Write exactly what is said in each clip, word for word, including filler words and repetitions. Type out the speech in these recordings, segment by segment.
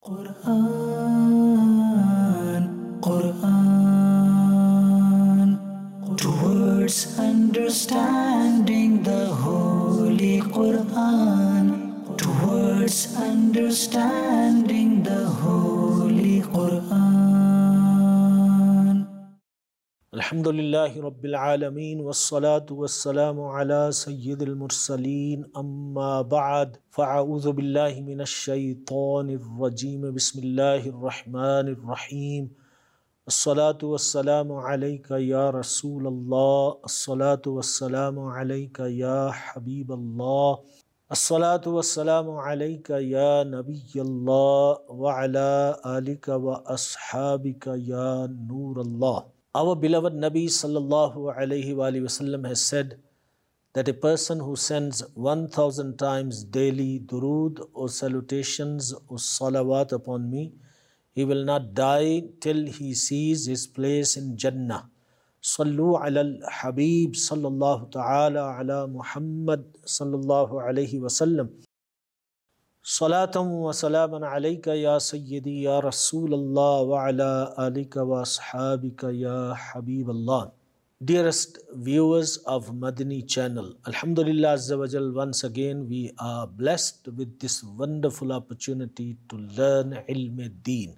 Quran, Quran, towards understanding the Holy Quran, towards understanding the Holy Quran. Alhamdulillahi Rabbil Alameen wassalatu wassalamu ala Sayyidil Mursaleen amma ba'd fa'a'udhu billahi minash shaytanir rajeem bismillahir rahmanir rahim As-salatu wassalamu alayka ya Rasulallah As-salatu wassalamu alayka ya Habiballah As-salatu wassalamu alayka ya Nabiyallah wa ala alika wa ashabika ya Nurallah. Our beloved Nabi sallallahu alayhi wa sallam has said that a person who sends one thousand times daily durood or salutations or salawat upon me, he will not die till he sees his place in Jannah. Sallu ala al-Habib sallallahu ta'ala ala Muhammad sallallahu alayhi wa sallam. Salatan wa salaman alayka ya Sayyidi ya Rasulallah wa ala alika wa ashabika ya Habiballah. Dearest viewers of Madani channel, Alhamdulillah Azza wa Jal, once again we are blessed with this wonderful opportunity to learn Ilm-e-Deen.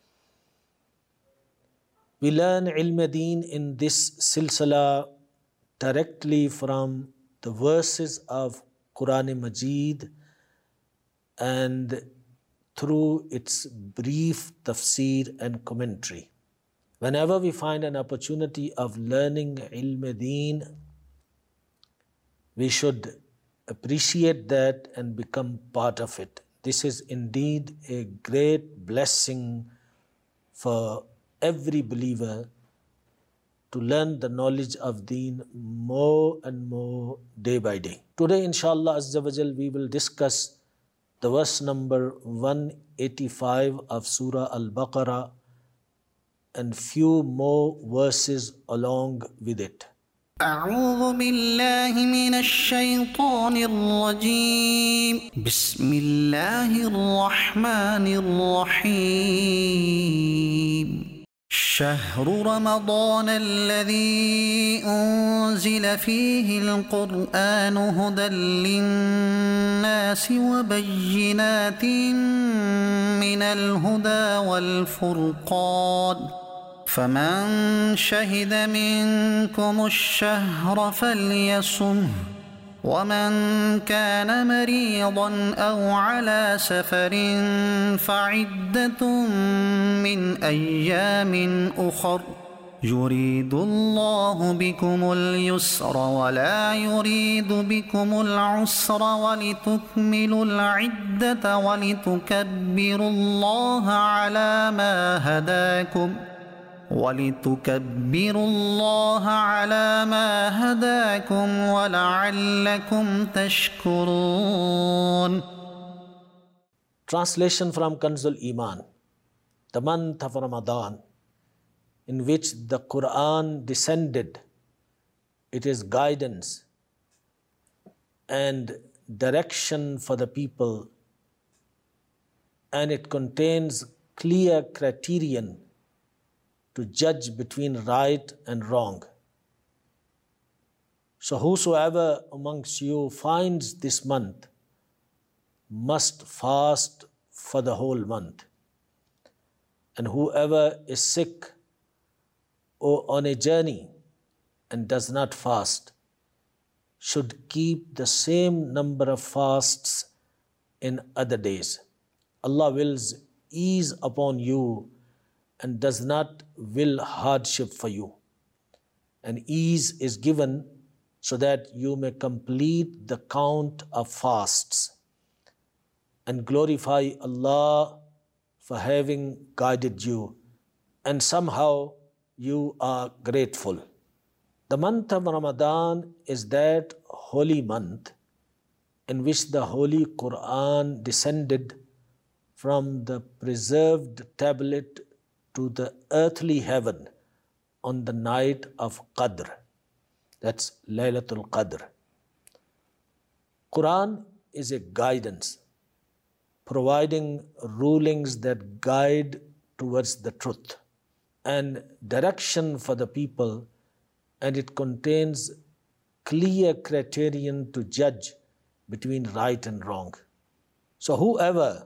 We learn Ilm-e-Deen in this silsila directly from the verses of Quran-e-Majid and through its brief tafsir and commentary. Whenever we find an opportunity of learning Ilm-e-Deen, we should appreciate that and become part of it. This is indeed a great blessing for every believer to learn the knowledge of Deen more and more day by day. Today, inshallah Azza wa Jal, we will discuss the verse number one eighty-five of Surah Al-Baqarah and few more verses along with it. أعوذ بالله من الشيطان الرجيم بسم الله الرحمن الرحيم شهر رمضان الذي أنزل فيه القرآن هدى للناس وبينات من الهدى والفرقان فمن شهد منكم الشهر فليصمه ومن كان مريضا أو على سفر فعدة من أيام أخر يريد الله بكم اليسر ولا يريد بكم العسر ولتكملوا العدة ولتكبروا الله على ما هداكم ولتكبروا الله على ما هداكم ولعلكم تشكرون. Translation from Kanzul Iman. The month of Ramadan, in which the Quran descended, it is guidance and direction for the people, and it contains clear criterion to judge between right and wrong. So whosoever amongst you finds this month must fast for the whole month. And whoever is sick or on a journey and does not fast should keep the same number of fasts in other days. Allah wills ease upon you and does not will hardship for you. And ease is given so that you may complete the count of fasts and glorify Allah for having guided you, and somehow you are grateful. The month of Ramadan is that holy month in which the Holy Quran descended from the preserved tablet to the earthly heaven on the night of Qadr. That's Laylatul Qadr. Quran is a guidance providing rulings that guide towards the truth and direction for the people, and it contains clear criterion to judge between right and wrong. So whoever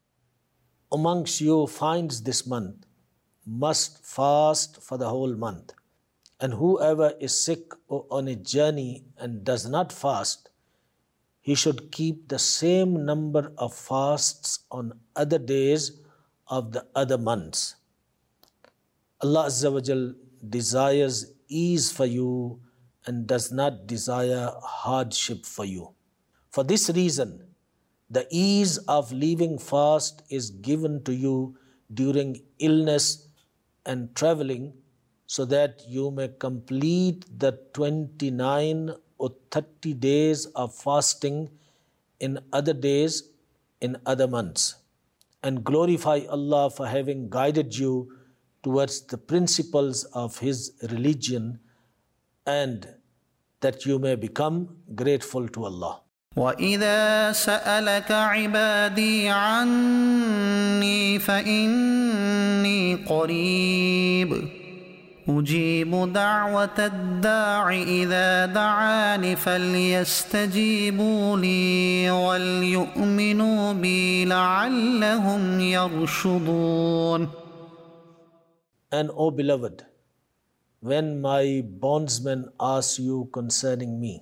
amongst you finds this month must fast for the whole month, and whoever is sick or on a journey and does not fast, he should keep the same number of fasts on other days of the other months. Allah Azza wa Jal desires ease for you and does not desire hardship for you. For this reason, the ease of leaving fast is given to you during illness and traveling, so that you may complete the twenty-nine or thirty days of fasting in other days, in other months, and glorify Allah for having guided you towards the principles of His religion, and that you may become grateful to Allah. وَإِذَا سَأَلَكَ عِبَادِي عَنِّي فَإِنِّي قَرِيبٌ أُجِيبُ دَعْوَةَ الدَّاعِ إِذَا دَعَانِ فَلْيَسْتَجِيبُوا لِي وَلْيُؤْمِنُوا بِي لَعَلَّهُمْ يَرْشُدُونَ. And O beloved, when my bondsmen ask you concerning me,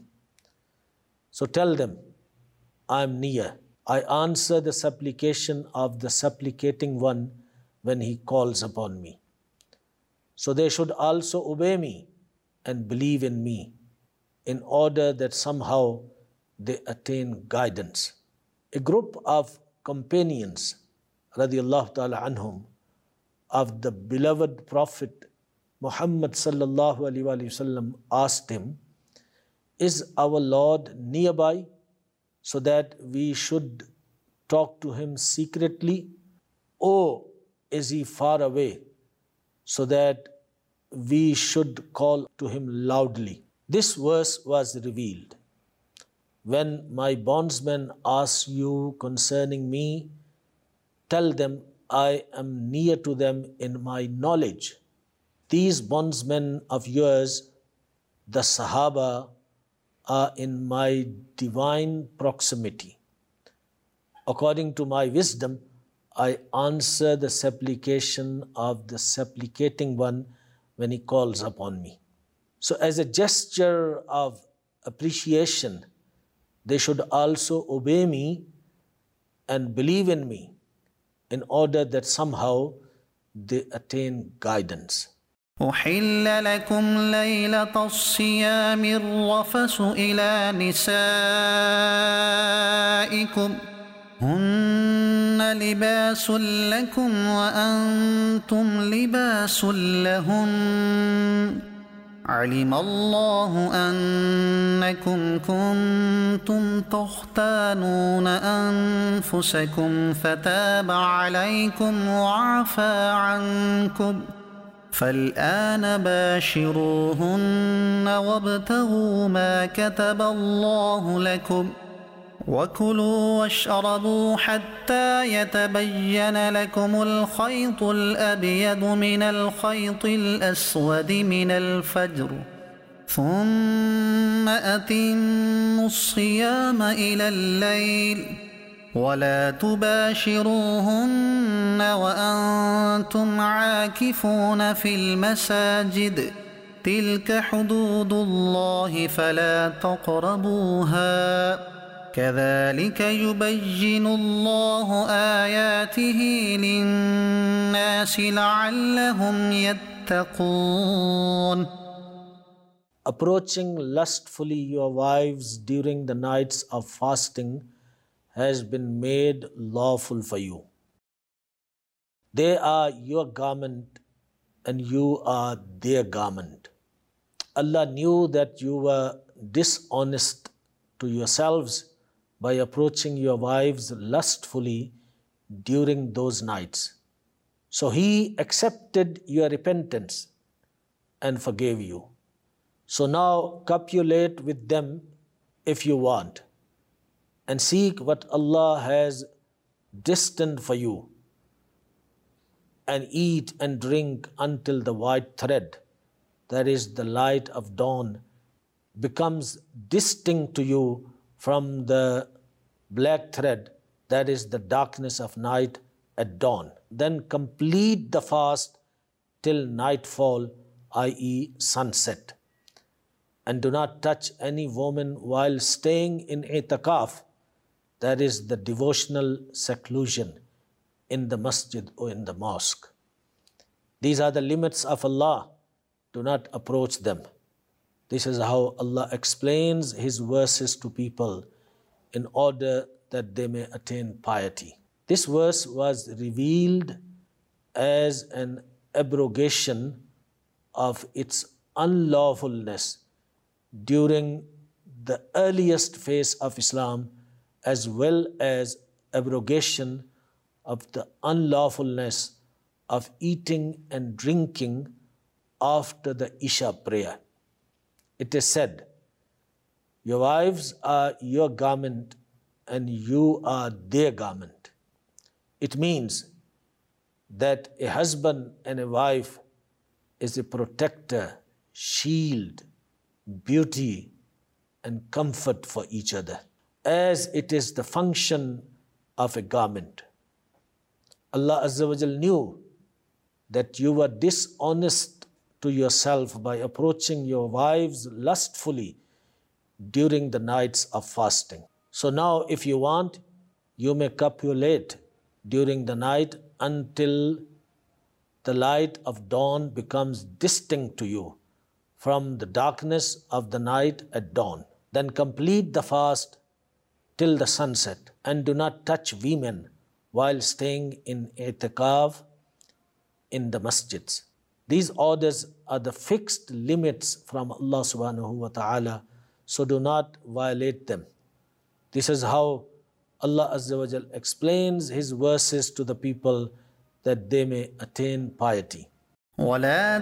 so tell them, I am near. I answer the supplication of the supplicating one when he calls upon me. So they should also obey me and believe in me, in order that somehow they attain guidance. A group of companions, radiallahu ta'ala anhum, of the beloved Prophet Muhammad sallallahu alaihi wasallam asked him, is our Lord nearby so that we should talk to Him secretly, or is He far away so that we should call to Him loudly? This verse was revealed. When my bondsmen ask you concerning me, tell them I am near to them in my knowledge. These bondsmen of yours, the Sahaba, are in my divine proximity. According to my wisdom, I answer the supplication of the supplicating one when he calls upon me. So as a gesture of appreciation, they should also obey me and believe in me, in order that somehow they attain guidance. أحل لكم ليلة الصيام الرفث إلى نسائكم هن لباس لكم وأنتم لباس لهن علم الله أنكم كنتم تختانون أنفسكم فتاب عليكم وعفى عنكم فالآن باشروهن وابتغوا ما كتب الله لكم وكلوا واشربوا حتى يتبين لكم الخيط الأبيض من الخيط الأسود من الفجر ثم أتموا الصيام إلى الليل ولا تباشروهن وأنتم عاكفون في المساجد تلك حدود الله فلا تقربوها كذلك يبين الله آياته للناس لعلهم يتقون. Approaching lustfully your wives during the nights of fasting has been made lawful for you. They are your garment and you are their garment. Allah knew that you were dishonest to yourselves by approaching your wives lustfully during those nights. So He accepted your repentance and forgave you. So now copulate with them if you want, and seek what Allah has distant for you, and eat and drink until the white thread, that is the light of dawn, becomes distinct to you from the black thread, that is the darkness of night at dawn. Then complete the fast till nightfall, that is sunset. And do not touch any woman while staying in i'tikaf, that is the devotional seclusion in the masjid or in the mosque. These are the limits of Allah. Do not approach them. This is how Allah explains His verses to people in order that they may attain piety. This verse was revealed as an abrogation of its unlawfulness during the earliest phase of Islam, as well as abrogation of the unlawfulness of eating and drinking after the Isha prayer. It is said, your wives are your garment and you are their garment. It means that a husband and a wife is a protector, shield, beauty, and comfort for each other, as it is the function of a garment. Allah Azza wa Jal knew that you were dishonest to yourself by approaching your wives lustfully during the nights of fasting. So now if you want, you may copulate during the night until the light of dawn becomes distinct to you from the darkness of the night at dawn. Then complete the fast till the sunset, and do not touch women while staying in i'tikaf in the masjids. These orders are the fixed limits from Allah subhanahu wa ta'ala, so do not violate them. This is how Allah Azza wa Jal explains His verses to the people that they may attain piety. ولا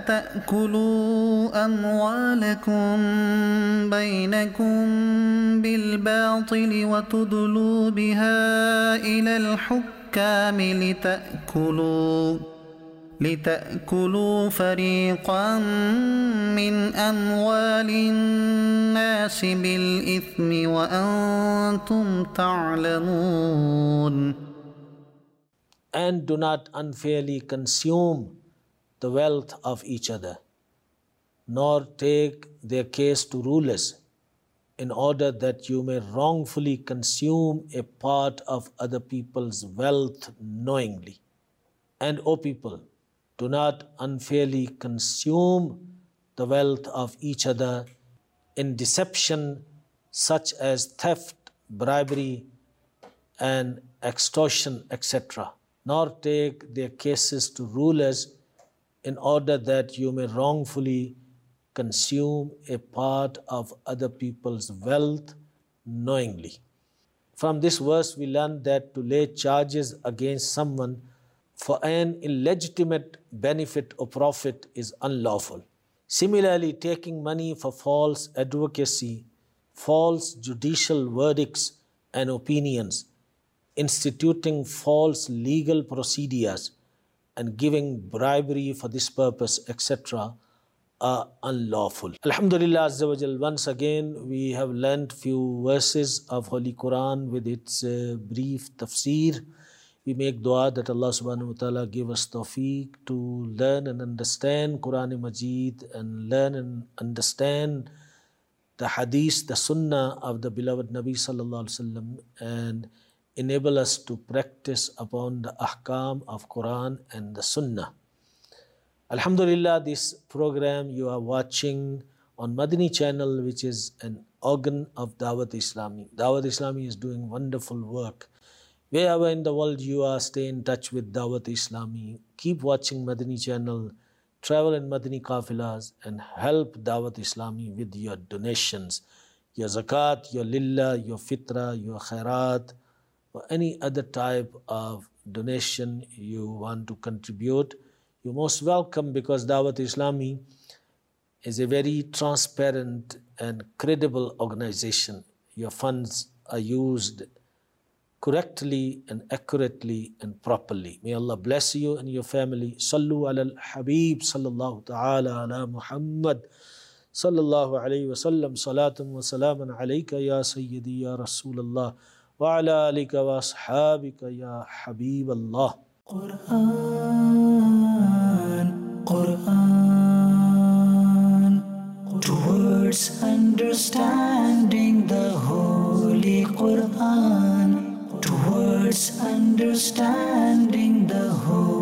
تأكلوا أموالكم بينكم بالباطل وتدلوا بها إلى الحكام لتأكلوا لتأكلوا فريقا من أموال الناس بالإثم وأنتم تعلمون. And do not unfairly consume the wealth of each other, nor take their case to rulers, in order that you may wrongfully consume a part of other people's wealth knowingly. And, O people, do not unfairly consume the wealth of each other in deception such as theft, bribery, and extortion, et cetera, nor take their cases to rulers in order that you may wrongfully consume a part of other people's wealth knowingly. From this verse we learn that to lay charges against someone for an illegitimate benefit or profit is unlawful. Similarly, taking money for false advocacy, false judicial verdicts and opinions, instituting false legal procedures, and giving bribery for this purpose, et cetera, are unlawful. Alhamdulillah Azza wa Jal, once again we have learnt few verses of Holy Quran with its uh, brief tafsir. We make dua that Allah subhanahu wa ta'ala give us tawfiq to learn and understand Quran Majid and learn and understand the hadith, the sunnah of the beloved Nabi sallallahu alaihi wasallam, and enable us to practice upon the ahkam of Quran and the Sunnah. Alhamdulillah, this program you are watching on Madani channel, which is an organ of Dawat Islami. Dawat Islami is doing wonderful work. Wherever in the world you are, stay in touch with Dawat Islami. Keep watching Madani channel, travel in Madani kafilas, and help Dawat Islami with your donations, your zakat, your lillah, your fitra, your khairat, or any other type of donation you want to contribute. You're most welcome, because Dawat Islami is a very transparent and credible organization. Your funds are used correctly and accurately and properly. May Allah bless you and your family. Sallu ala al-Habib sallallahu ta'ala ala Muhammad sallallahu alayhi wa sallam. Salatun wa salaman alayka ya Sayyidi ya Rasulallah wa ala alika wa ashabika ya Habib Allah. Quran, Quran, towards understanding the Holy Quran, towards understanding the Holy